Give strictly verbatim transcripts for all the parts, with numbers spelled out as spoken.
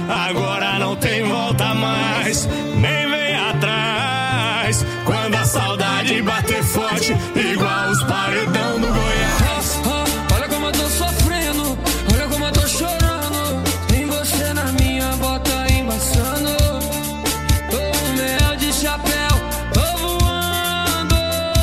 agora não tem volta mais, nem vem atrás. Quando a saudade bater forte, igual os paredão do Goiás. Oh, oh, olha como eu tô sofrendo, olha como eu tô chorando. Tem você na minha bota embaçando. Tô um mel de chapéu, tô voando.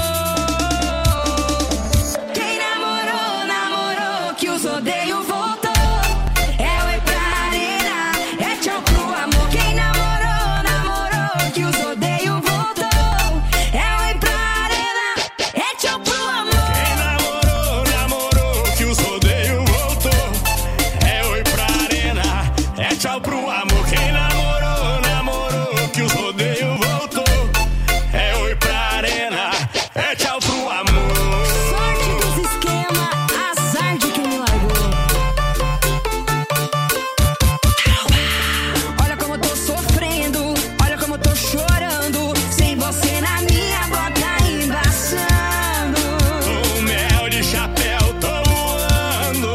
Quem namorou, namorou, que os odeio voltou. É oi pra arena, é tchau pro amor. Quem namorou, namorou, que os odeio voltou. É oi pra arena, é tchau pro amor. Quem namorou, namorou, que os rodeio voltou. É oi pra arena, é tchau pro amor. Quem namorou, namorou, que os rodeio voltou. É oi pra arena, é tchau pro amor. Sorte dos esquema, azar de quem me largou. Olha como eu tô sofrendo, olha como eu tô chorando. Sem você na minha bota embaçando. Um mel de chapéu, tô voando.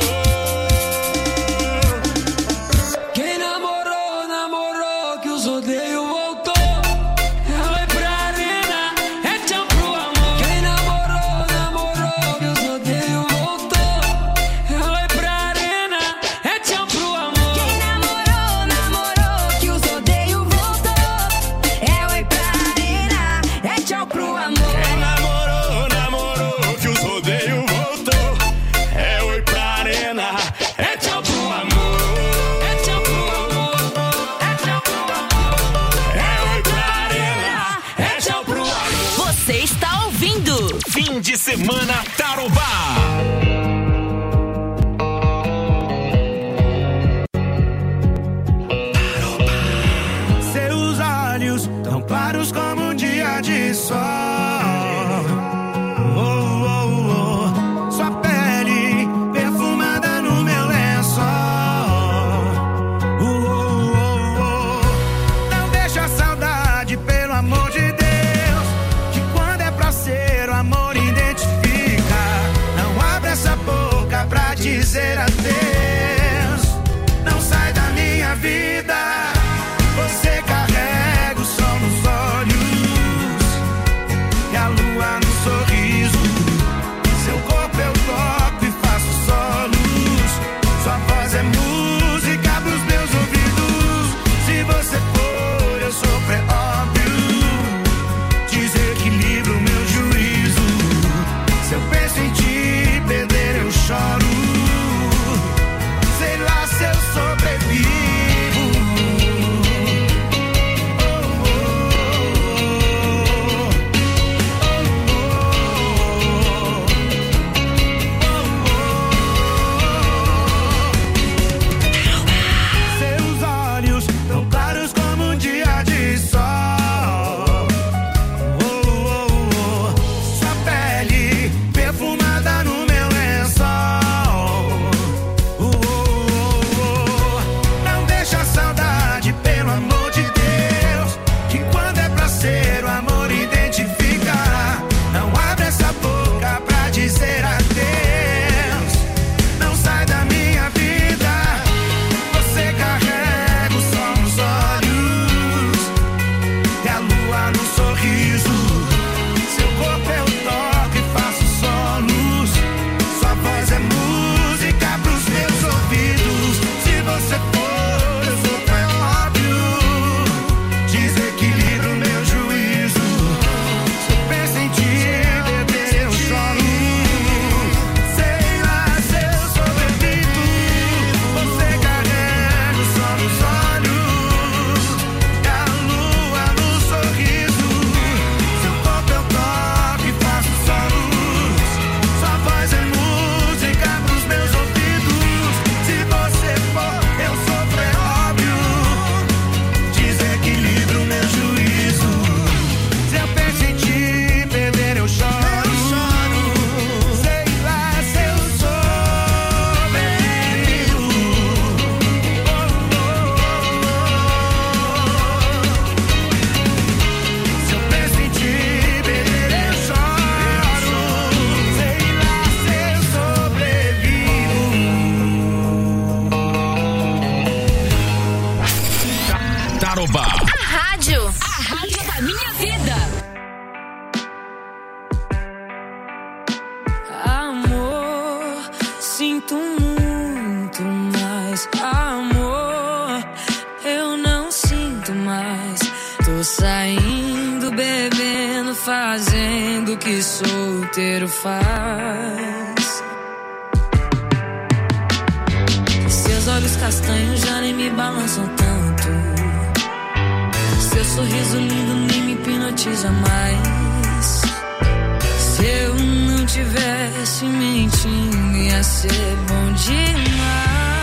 Quem namorou, namorou, que os odeio voltou. É oi pra arena, é tchau pro amor. Quem namorou, namorou, que os odeio voltou. É oi pra arena, é tchau pro amor. Quem namorou, namorou, que os odeio voltou. É oi pra arena, é tchau pro amor. Quem namorou, namorou, que os rodeio voltou. É oi pra arena, é tchau pro amor. É tchau pro amor, é tchau pro amor. É oi pra arena, é tchau pro amor. Você está ouvindo Fim de semana Tarobá. Seus olhos tão claros como um dia de sol. Oh, oh, oh. Sua pele perfumada no meu lençol. Oh, oh, oh, oh. Não deixa a saudade, pelo amor de Deus, que quando é pra ser o amor identifica. Tarobá. A rádio. A rádio da minha vida. Amor, sinto muito mais. Amor, eu não sinto mais. Tô saindo, bebendo, fazendo o que solteiro faz. Seus olhos castanhos já nem me balançam tanto. Seu sorriso lindo nem me hipnotiza mais. Se eu não tivesse mentindo, ia ser bom demais.